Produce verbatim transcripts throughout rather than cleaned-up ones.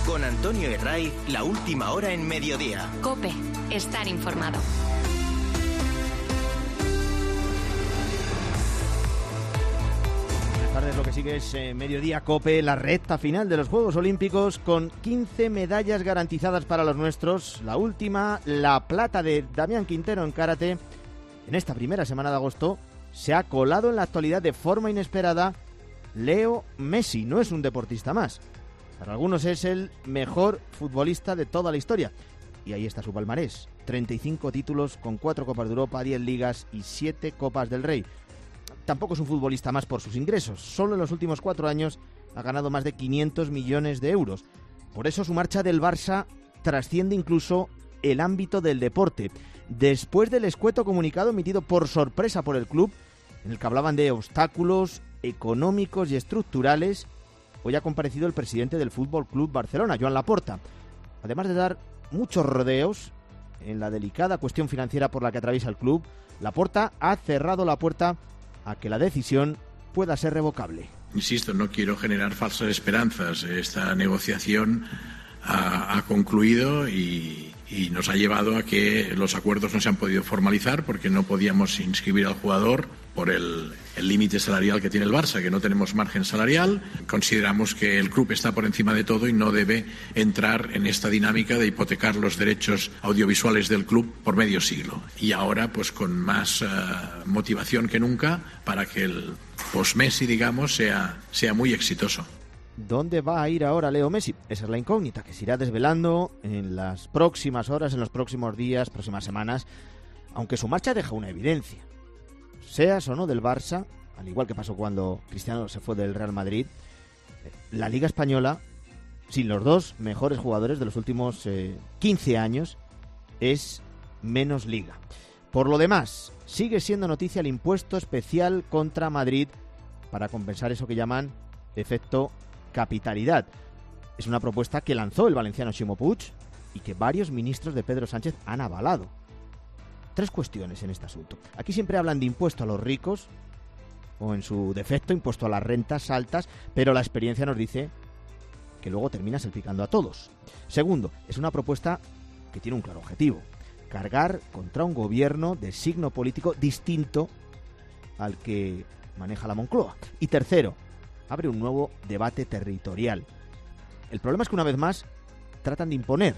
Con Antonio Herraiz, la última hora en Mediodía. COPE, estar informado. Buenas tardes, lo que sigue es eh, Mediodía COPE, la recta final de los Juegos Olímpicos con quince medallas garantizadas para los nuestros. La última, la plata de Damián Quintero en karate. En esta primera semana de agosto se ha colado en la actualidad de forma inesperada Leo Messi. No es un deportista más. Para algunos es el mejor futbolista de toda la historia. Y ahí está su palmarés. treinta y cinco títulos con cuatro Copas de Europa, diez Ligas y siete Copas del Rey. Tampoco es un futbolista más por sus ingresos. Solo en los últimos cuatro años ha ganado más de quinientos millones de euros. Por eso su marcha del Barça trasciende incluso el ámbito del deporte. Después del escueto comunicado emitido por sorpresa por el club, en el que hablaban de obstáculos económicos y estructurales, hoy ha comparecido el presidente del Fútbol Club Barcelona, Joan Laporta. Además de dar muchos rodeos en la delicada cuestión financiera por la que atraviesa el club, Laporta ha cerrado la puerta a que la decisión pueda ser revocable. Insisto, no quiero generar falsas esperanzas. Esta negociación ha, ha concluido y, y nos ha llevado a que los acuerdos no se han podido formalizar porque no podíamos inscribir al jugador por el límite salarial que tiene el Barça, que no tenemos margen salarial. Consideramos que el club está por encima de todo y no debe entrar en esta dinámica de hipotecar los derechos audiovisuales del club por medio siglo. Y ahora, pues con más uh, motivación que nunca para que el post-Messi, digamos, sea, sea muy exitoso. ¿Dónde va a ir ahora Leo Messi? Esa es la incógnita que se irá desvelando en las próximas horas, en los próximos días, próximas semanas, aunque su marcha deja una evidencia. Seas o no del Barça, al igual que pasó cuando Cristiano se fue del Real Madrid, la Liga Española, sin los dos mejores jugadores de los últimos eh, quince años, es menos liga. Por lo demás, sigue siendo noticia el impuesto especial contra Madrid para compensar eso que llaman efecto capitalidad. Es una propuesta que lanzó el valenciano Ximo Puig y que varios ministros de Pedro Sánchez han avalado. Tres cuestiones en este asunto. Aquí siempre hablan de impuesto a los ricos, o en su defecto, impuesto a las rentas altas, pero la experiencia nos dice que luego termina salpicando a todos. Segundo, es una propuesta que tiene un claro objetivo: cargar contra un gobierno de signo político distinto al que maneja la Moncloa. Y tercero, abre un nuevo debate territorial. El problema es que una vez más tratan de imponer,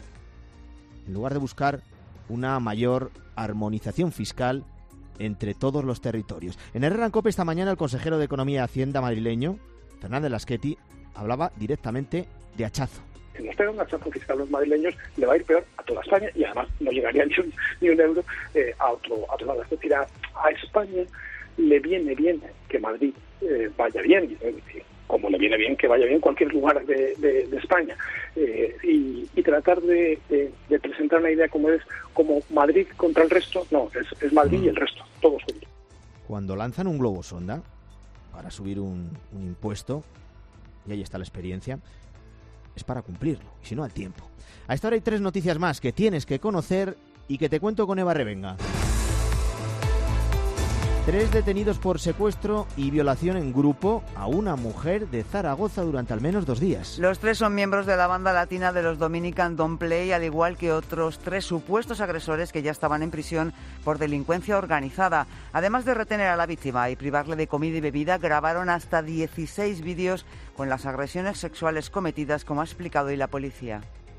en lugar de buscar una mayor armonización fiscal entre todos los territorios. En Herrera en COPE esta mañana el consejero de Economía y Hacienda madrileño, Fernández Lasqueti, hablaba directamente de hachazo. Si nos pega un hachazo fiscal a los madrileños, le va a ir peor a toda España y además no llegaría ni un, ni un euro eh, a, otro, a otro lado. Es decir, a, a España le viene bien que Madrid eh, vaya bien, es decir, como le viene bien que vaya bien cualquier lugar de, de, de España, eh, y, y tratar de, de, de presentar una idea como es como Madrid contra el resto, no, es, es Madrid y el resto, todos juntos. Cuando lanzan un globo sonda para subir un, un impuesto, y ahí está la experiencia, es para cumplirlo, y si no, al tiempo. A esta hora hay tres noticias más que tienes que conocer y que te cuento con Eva Revenga. Tres detenidos por secuestro y violación en grupo a una mujer de Zaragoza durante al menos dos días. Los tres son miembros de la banda latina de los Dominican Don't Play, al igual que otros tres supuestos agresores que ya estaban en prisión por delincuencia organizada. Además de retener a la víctima y privarle de comida y bebida, grabaron hasta dieciséis vídeos con las agresiones sexuales cometidas, como ha explicado hoy la policía.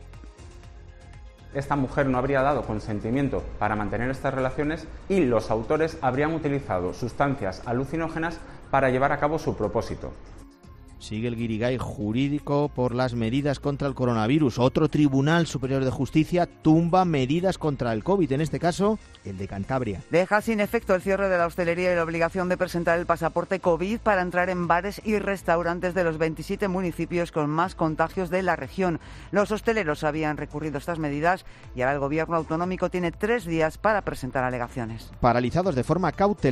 Esta mujer no habría dado consentimiento para mantener estas relaciones y los autores habrían utilizado sustancias alucinógenas para llevar a cabo su propósito. Sigue el guirigay jurídico por las medidas contra el coronavirus. Otro Tribunal Superior de Justicia tumba medidas contra el COVID, en este caso el de Cantabria. Deja sin efecto el cierre de la hostelería y la obligación de presentar el pasaporte COVID para entrar en bares y restaurantes de los veintisiete municipios con más contagios de la región. Los hosteleros habían recurrido a estas medidas y ahora el gobierno autonómico tiene tres días para presentar alegaciones. Paralizados de forma cautelar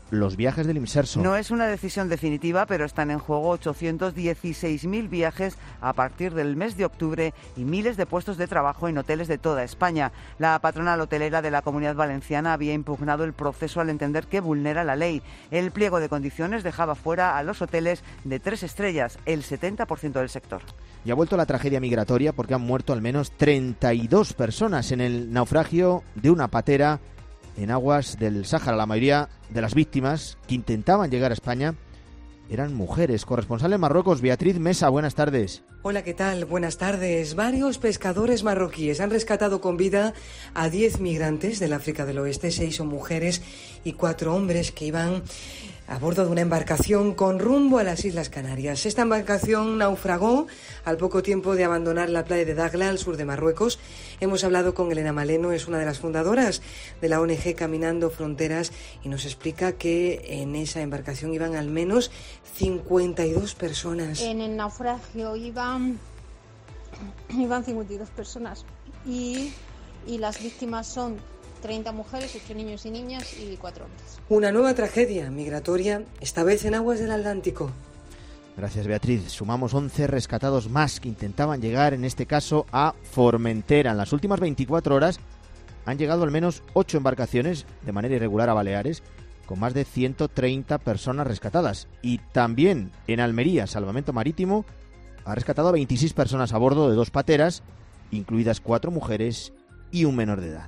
los viajes del Imserso. No es una decisión definitiva, pero están en juego ochocientos dieciséis mil viajes a partir del mes de octubre y miles de puestos de trabajo en hoteles de toda España. La patronal hotelera de la Comunidad Valenciana había impugnado el proceso al entender que vulnera la ley. El pliego de condiciones dejaba fuera a los hoteles de tres estrellas, el setenta por ciento del sector. Y ha vuelto la tragedia migratoria porque han muerto al menos treinta y dos personas en el naufragio de una patera en aguas del Sáhara. La mayoría de las víctimas que intentaban llegar a España eran mujeres. Corresponsal en Marruecos, Beatriz Mesa, buenas tardes. Hola, ¿qué tal? Buenas tardes. Varios pescadores marroquíes han rescatado con vida a diez migrantes del África del Oeste. Seis son mujeres y cuatro hombres que iban a bordo de una embarcación con rumbo a las Islas Canarias. Esta embarcación naufragó al poco tiempo de abandonar la playa de Dagla, al sur de Marruecos. Hemos hablado con Elena Maleno, es una de las fundadoras de la O N G Caminando Fronteras, y nos explica que en esa embarcación iban al menos cincuenta y dos personas. En el naufragio iban, iban cincuenta y dos personas y, y las víctimas son treinta mujeres, ocho niños y niñas y cuatro hombres. Una nueva tragedia migratoria, esta vez en aguas del Atlántico. Gracias, Beatriz. Sumamos once rescatados más que intentaban llegar, en este caso, a Formentera. En las últimas veinticuatro horas han llegado al menos ocho embarcaciones de manera irregular a Baleares, con más de ciento treinta personas rescatadas. Y también en Almería, Salvamento Marítimo ha rescatado a veintiséis personas a bordo de dos pateras, incluidas cuatro mujeres y un menor de edad.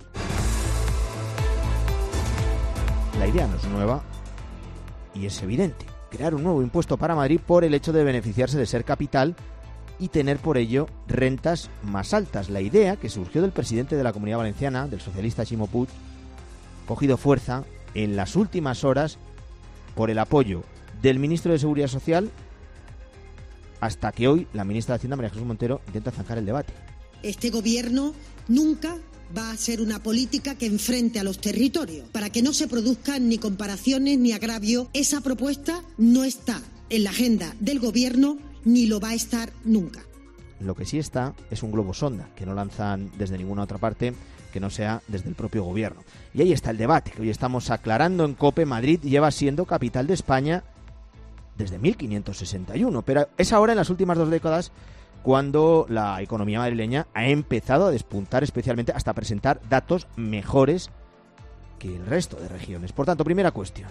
La idea no es nueva y es evidente: crear un nuevo impuesto para Madrid por el hecho de beneficiarse de ser capital y tener por ello rentas más altas. La idea, que surgió del presidente de la Comunidad Valenciana, del socialista Ximo Puig, ha cogido fuerza en las últimas horas por el apoyo del ministro de Seguridad Social, hasta que hoy la ministra de Hacienda, María Jesús Montero, intenta zanjar el debate. Este gobierno nunca va a ser una política que enfrente a los territorios, para que no se produzcan ni comparaciones ni agravios. Esa propuesta no está en la agenda del gobierno ni lo va a estar nunca. Lo que sí está es un globo sonda, que no lanzan desde ninguna otra parte que no sea desde el propio gobierno. Y ahí está el debate, que hoy estamos aclarando en COPE. Madrid lleva siendo capital de España desde mil quinientos sesenta y uno, pero es ahora, en las últimas dos décadas, cuando la economía madrileña ha empezado a despuntar, especialmente hasta presentar datos mejores que el resto de regiones. Por tanto, primera cuestión: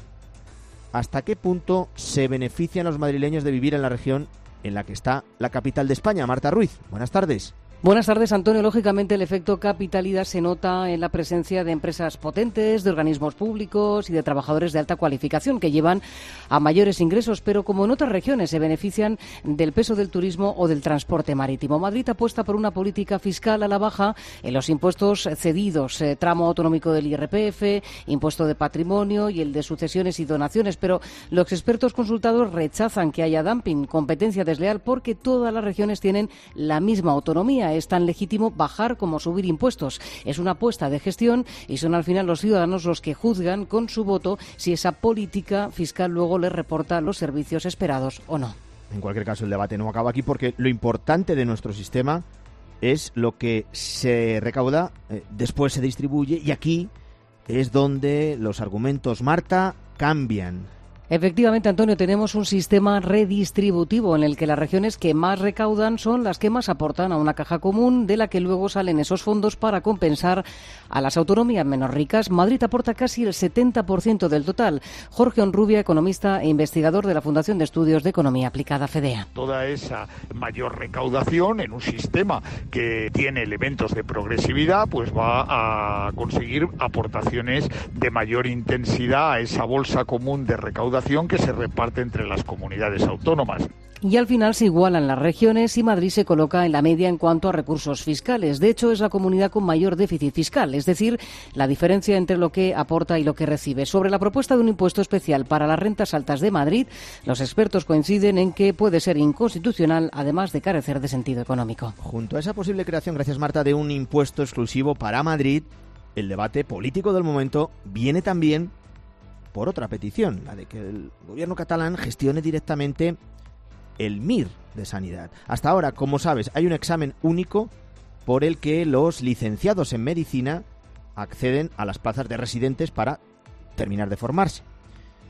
¿hasta qué punto se benefician los madrileños de vivir en la región en la que está la capital de España? Marta Ruiz, buenas tardes. Buenas tardes, Antonio. Lógicamente, el efecto capitalidad se nota en la presencia de empresas potentes, de organismos públicos y de trabajadores de alta cualificación que llevan a mayores ingresos, pero como en otras regiones se benefician del peso del turismo o del transporte marítimo. Madrid apuesta por una política fiscal a la baja en los impuestos cedidos, eh, tramo autonómico del I R P F, impuesto de patrimonio y el de sucesiones y donaciones, pero los expertos consultados rechazan que haya dumping, competencia desleal, porque todas las regiones tienen la misma autonomía. Es tan legítimo bajar como subir impuestos. Es una apuesta de gestión y son al final los ciudadanos los que juzgan con su voto si esa política fiscal luego les reporta los servicios esperados o no. En cualquier caso, el debate no acaba aquí, porque lo importante de nuestro sistema es lo que se recauda, eh, después se distribuye, y aquí es donde los argumentos, Marta, cambian. Efectivamente, Antonio, tenemos un sistema redistributivo en el que las regiones que más recaudan son las que más aportan a una caja común, de la que luego salen esos fondos para compensar a las autonomías menos ricas. Madrid aporta casi el setenta por ciento del total. Jorge Onrubia, economista e investigador de la Fundación de Estudios de Economía Aplicada, FEDEA. Toda esa mayor recaudación en un sistema que tiene elementos de progresividad, pues va a conseguir aportaciones de mayor intensidad a esa bolsa común de recaudación que se reparte entre las comunidades autónomas. Y al final se igualan las regiones y Madrid se coloca en la media en cuanto a recursos fiscales. De hecho, es la comunidad con mayor déficit fiscal, es decir, la diferencia entre lo que aporta y lo que recibe. Sobre la propuesta de un impuesto especial para las rentas altas de Madrid, los expertos coinciden en que puede ser inconstitucional, además de carecer de sentido económico. Junto a esa posible creación, gracias Marta, de un impuesto exclusivo para Madrid, el debate político del momento viene también por otra petición, la de que el gobierno catalán gestione directamente el M I R de Sanidad. Hasta ahora, como sabes, hay un examen único por el que los licenciados en medicina acceden a las plazas de residentes para terminar de formarse.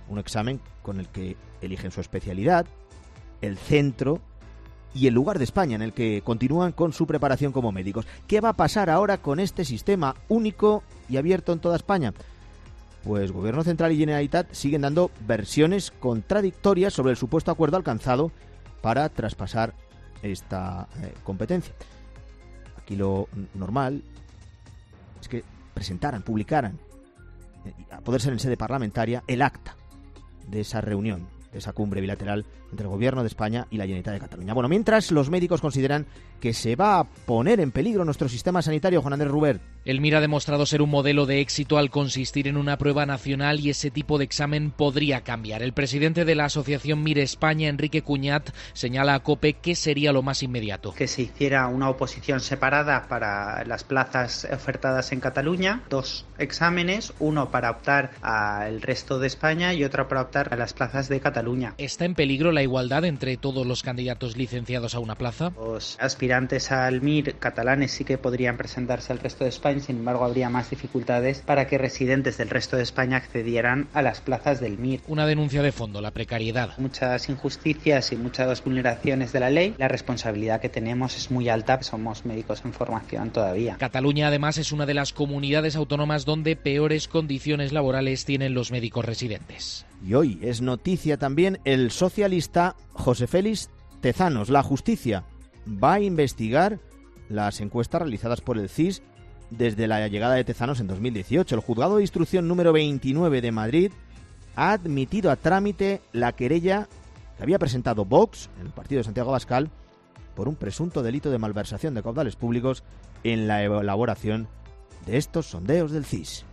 Un examen con el que eligen su especialidad, el centro y el lugar de España en el que continúan con su preparación como médicos. ¿Qué va a pasar ahora con este sistema único y abierto en toda España? Pues Gobierno Central y Generalitat siguen dando versiones contradictorias sobre el supuesto acuerdo alcanzado para traspasar esta eh, competencia. Aquí lo normal es que presentaran, publicaran, eh, a poder ser en sede parlamentaria, el acta de esa reunión, de esa cumbre bilateral entre el Gobierno de España y la Generalitat de Cataluña. Bueno, mientras los médicos consideran que se va a poner en peligro nuestro sistema sanitario, Juan Andrés Ruber. El MIR ha demostrado ser un modelo de éxito al consistir en una prueba nacional y ese tipo de examen podría cambiar. El presidente de la asociación MIR España, Enrique Cuñat, señala a COPE que sería lo más inmediato. Que se hiciera una oposición separada para las plazas ofertadas en Cataluña, dos exámenes, uno para optar al resto de España y otro para optar a las plazas de Cataluña. ¿Está en peligro la igualdad entre todos los candidatos licenciados a una plaza? Los aspirantes al MIR catalanes sí que podrían presentarse al resto de España, sin embargo habría más dificultades para que residentes del resto de España accedieran a las plazas del MIR. Una denuncia de fondo, la precariedad. Muchas injusticias y muchas vulneraciones de la ley. La responsabilidad que tenemos es muy alta, somos médicos en formación todavía. Cataluña además es una de las comunidades autónomas donde peores condiciones laborales tienen los médicos residentes. Y hoy es noticia también el socialista José Félix Tezanos. La justicia va a investigar las encuestas realizadas por el C I S desde la llegada de Tezanos en dos mil dieciocho. El juzgado de instrucción número veintinueve de Madrid ha admitido a trámite la querella que había presentado Vox, en el partido de Santiago Abascal, por un presunto delito de malversación de caudales públicos en la elaboración de estos sondeos del C I S.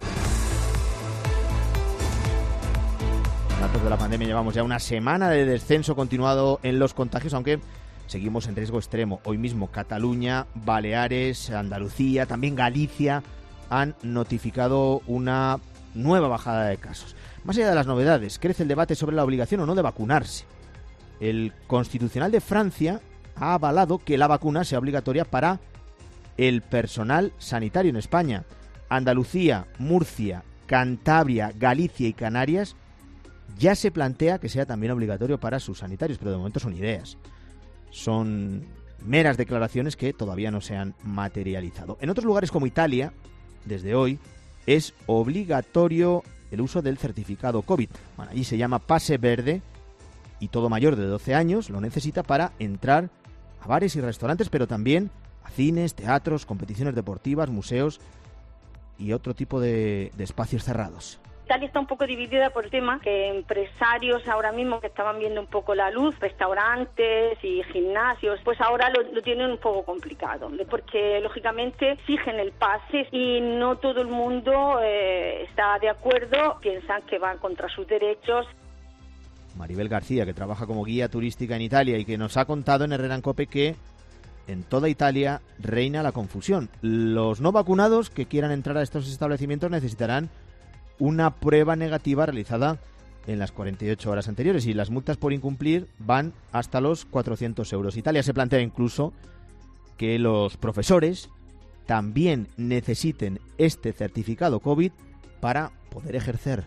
Datos de la pandemia, llevamos ya una semana de descenso continuado en los contagios, aunque seguimos en riesgo extremo. Hoy mismo Cataluña, Baleares, Andalucía, también Galicia han notificado una nueva bajada de casos. Más allá de las novedades, crece el debate sobre la obligación o no de vacunarse. El Constitucional de Francia ha avalado que la vacuna sea obligatoria para el personal sanitario en España. Andalucía, Murcia, Cantabria, Galicia y Canarias ya se plantea que sea también obligatorio para sus sanitarios, pero de momento son ideas. Son meras declaraciones que todavía no se han materializado. En otros lugares como Italia, desde hoy, es obligatorio el uso del certificado COVID. Bueno, allí se llama pase verde y todo mayor de doce años lo necesita para entrar a bares y restaurantes, pero también a cines, teatros, competiciones deportivas, museos y otro tipo de, de espacios cerrados. Italia está un poco dividida por el tema que empresarios ahora mismo que estaban viendo un poco la luz, restaurantes y gimnasios, pues ahora lo, lo tienen un poco complicado, porque lógicamente exigen el pase y no todo el mundo eh, está de acuerdo, piensan que van contra sus derechos. Maribel García, que trabaja como guía turística en Italia y que nos ha contado en Herrera en Cope que en toda Italia reina la confusión. Los no vacunados que quieran entrar a estos establecimientos necesitarán una prueba negativa realizada en las cuarenta y ocho horas anteriores y las multas por incumplir van hasta los cuatrocientos euros. Italia se plantea incluso que los profesores también necesiten este certificado COVID para poder ejercer.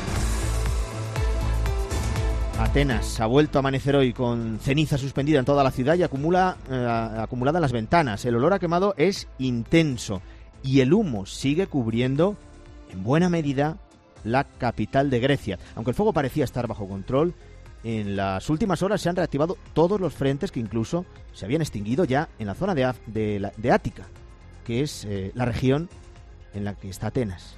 Atenas ha vuelto a amanecer hoy con ceniza suspendida en toda la ciudad y acumula, eh, acumulada en las ventanas. El olor a quemado es intenso y el humo sigue cubriendo en buena medida la capital de Grecia. Aunque el fuego parecía estar bajo control, en las últimas horas se han reactivado todos los frentes que incluso se habían extinguido ya en la zona de, Af- de, la, de Ática, que es eh, la región en la que está Atenas.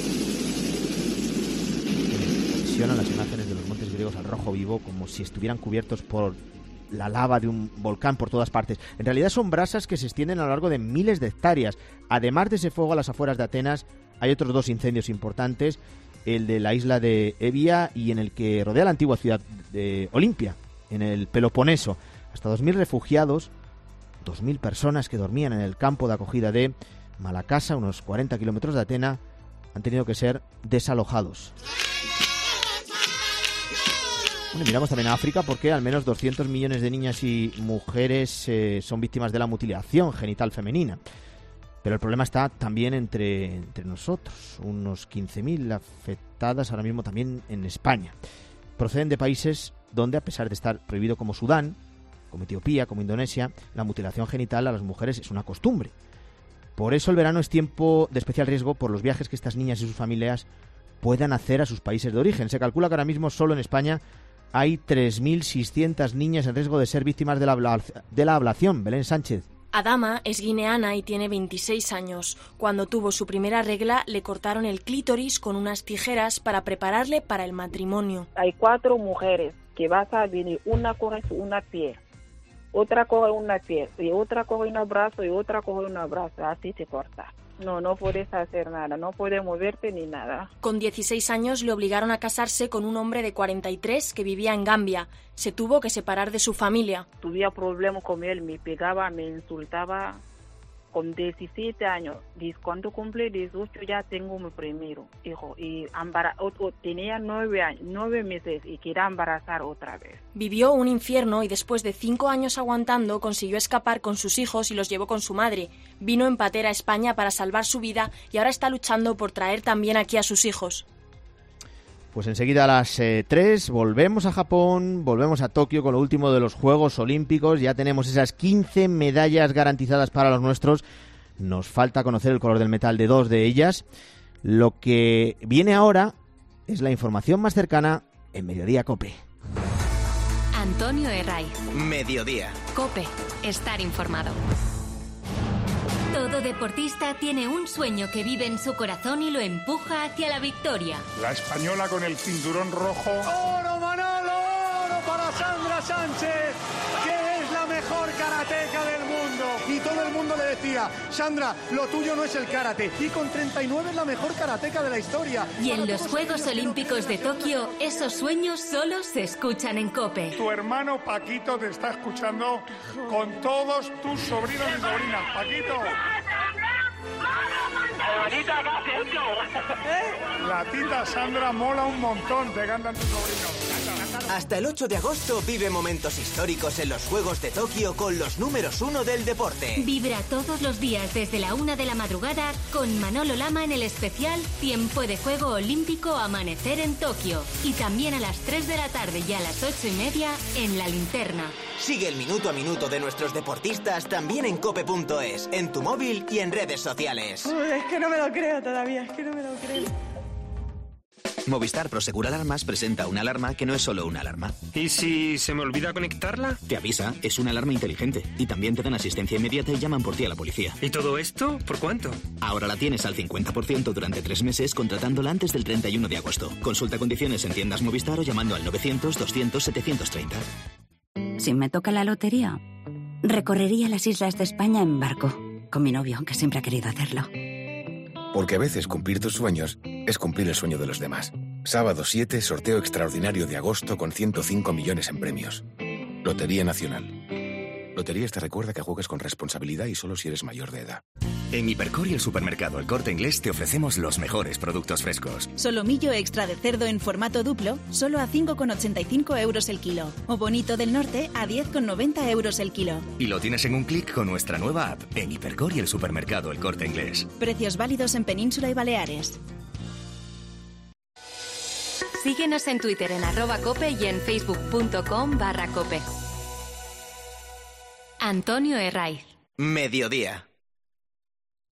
Visionan las imágenes de los montes griegos al rojo vivo como si estuvieran cubiertos por la lava de un volcán por todas partes. En realidad son brasas que se extienden a lo largo de miles de hectáreas. Además de ese fuego a las afueras de Atenas, hay otros dos incendios importantes, el de la isla de Evia y en el que rodea la antigua ciudad de Olimpia, en el Peloponeso. Hasta dos mil refugiados, dos mil personas que dormían en el campo de acogida de Malacasa, unos cuarenta kilómetros de Atenas, han tenido que ser desalojados. Bueno, y miramos también a África porque al menos doscientos millones de niñas y mujeres eh, son víctimas de la mutilación genital femenina. Pero el problema está también entre, entre nosotros. Unos quince mil afectadas ahora mismo también en España. Proceden de países donde, a pesar de estar prohibido como Sudán, como Etiopía, como Indonesia, la mutilación genital a las mujeres es una costumbre. Por eso el verano es tiempo de especial riesgo por los viajes que estas niñas y sus familias puedan hacer a sus países de origen. Se calcula que ahora mismo solo en España hay tres mil seiscientas niñas en riesgo de ser víctimas de la, abla- de la ablación. Belén Sánchez. Adama es guineana y tiene veintiséis años. Cuando tuvo su primera regla, le cortaron el clítoris con unas tijeras para prepararle para el matrimonio. Hay cuatro mujeres que vas a venir, una coge una pie, otra coge una pie, y otra coge un brazo, y otra coge un brazo, así te corta. No, no puedes hacer nada, no puedes moverte ni nada. Con dieciséis años le obligaron a casarse con un hombre de cuarenta y tres que vivía en Gambia. Se tuvo que separar de su familia. Tuve problemas con él, me pegaba, me insultaba. Con diecisiete años, cuando cumplí dieciocho ya tengo mi primero hijo. Y embara- o, o, tenía nueve años, nueve meses y quería embarazar otra vez. Vivió un infierno y después de cinco años aguantando consiguió escapar con sus hijos y los llevó con su madre. Vino en patera a España para salvar su vida y ahora está luchando por traer también aquí a sus hijos. Pues enseguida a las eh, tres volvemos a Japón, volvemos a Tokio con lo último de los Juegos Olímpicos. Ya tenemos esas quince medallas garantizadas para los nuestros. Nos falta conocer el color del metal de dos de ellas. Lo que viene ahora es la información más cercana en Mediodía COPE. Antonio Herray. Mediodía. COPE. Estar informado. Todo deportista tiene un sueño que vive en su corazón y lo empuja hacia la victoria. La española con el cinturón rojo. ¡Oro, Manolo! ¡Oro para Sandra Sánchez! ¡Que es la mejor karateca del mundo! Y todo el mundo le decía, Sandra, lo tuyo no es el karate. Y con treinta y nueve es la mejor karateca de la historia. Y en los Juegos Olímpicos de Tokio, esos sueños solo se escuchan en COPE. Tu hermano Paquito te está escuchando con todos tus sobrinos y sobrinas. Paquito. La tita Sandra mola un montón, te cantan tus sobrinos. Hasta el ocho de agosto vive momentos históricos en los Juegos de Tokio con los números uno del deporte. Vibra todos los días desde la una de la madrugada con Manolo Lama en el especial Tiempo de Juego Olímpico Amanecer en Tokio. Y también a las tres de la tarde y a las ocho y media en La Linterna. Sigue el minuto a minuto de nuestros deportistas también en cope punto es, en tu móvil y en redes sociales. Uy, es que no me lo creo todavía, es que no me lo creo. Movistar Prosegur Alarmas presenta una alarma que no es solo una alarma. ¿Y si se me olvida conectarla? Te avisa, es una alarma inteligente y también te dan asistencia inmediata y llaman por ti a la policía. ¿Y todo esto por cuánto? Ahora la tienes al cincuenta por ciento durante tres meses contratándola antes del treinta y uno de agosto. Consulta condiciones en tiendas Movistar o llamando al novecientos, doscientos, setecientos treinta. Si me toca la lotería, recorrería las islas de España en barco, con mi novio, que siempre ha querido hacerlo. Porque a veces cumplir tus sueños es cumplir el sueño de los demás. Sábado siete, sorteo extraordinario de agosto con ciento cinco millones en premios. Lotería Nacional. Loterías te recuerda que juegas con responsabilidad y solo si eres mayor de edad. En Hipercor y el supermercado El Corte Inglés te ofrecemos los mejores productos frescos. Solomillo extra de cerdo en formato duplo, solo a cinco con ochenta y cinco euros el kilo. O bonito del norte a diez con noventa euros el kilo. Y lo tienes en un clic con nuestra nueva app en Hipercor y el supermercado El Corte Inglés. Precios válidos en Península y Baleares. Síguenos en Twitter en arroba cope y en facebook.com barra cope. Antonio Herraiz. Mediodía.